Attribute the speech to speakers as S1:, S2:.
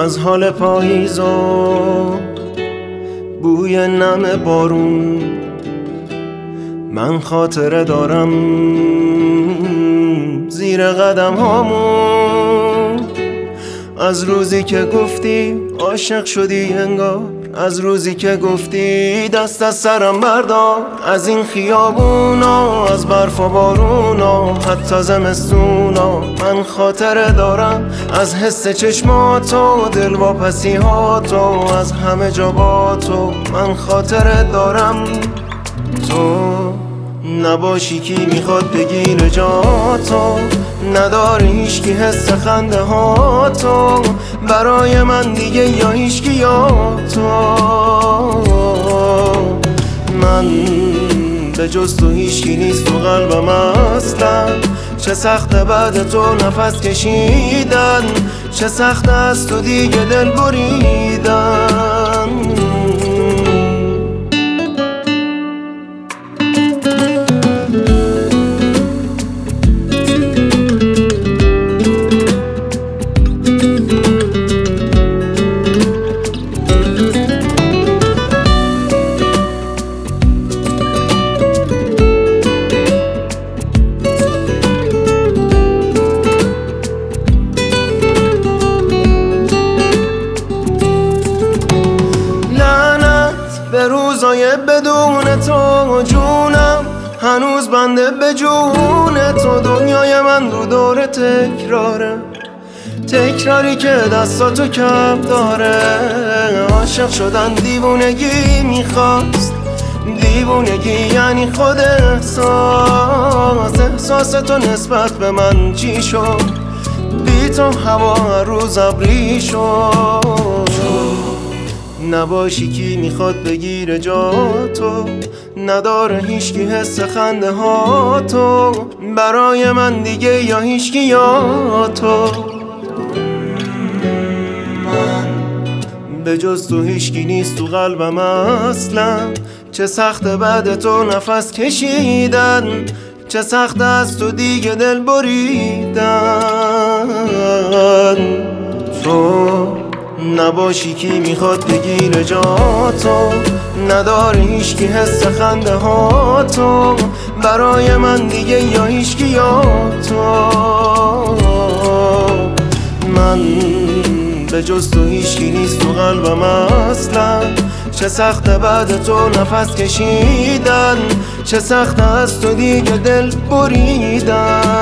S1: از حال پاییز و بوی نم بارون من خاطره دارم زیر قدم هامون. از روزی که گفتی عاشق شدی انگار، از روزی که گفتی دست از سرم بردار. از این خیابونا، از برف و بارونا، حتی زمستونا من خاطره دارم. از حس چشماتو، دلواپسی هاتو، از همه جا با تو من خاطره دارم. تو نباشی کی میخواد بگیره جاتو، نداره هیچکی حس خنده هاتو برای من دیگه، یا هیچکی یا تو. من به جز تو هیچکی نیست تو قلبم اصلا. چه سخته بعد تو نفس کشیدن، چه سخته از تو دیگه دل بریدن. به روزای بدون تو جونم هنوز بنده به جون تو. دنیای من رو دور تکراره، تکراری که دستاتو کم داره. عاشق شدن دیوونگی میخواست، دیوونگی یعنی خود احساس. احساس تو نسبت به من چی شد؟ بی تو هوا روز ابری شد. نباشی کی میخواد بگیره جاتو، نداره هیچکی حس خنده هاتو برای من دیگه، یا هیچکی یا تو. من به جز تو هیچکی نیست تو قلبم اصلا. چه سخته بعد تو نفس کشیدن، چه سخته از تو دیگه دل بریدن. تو نباشی کی میخواد بگیره جاتو، نداره هیچکی حس خنده هاتو برای من دیگه، یا هیچکی یا تو. من به جز تو هیچکی نیست تو قلبم اصلا. چه سخته بعد تو نفس کشیدن، چه سخته از تو دیگه دل بریدن.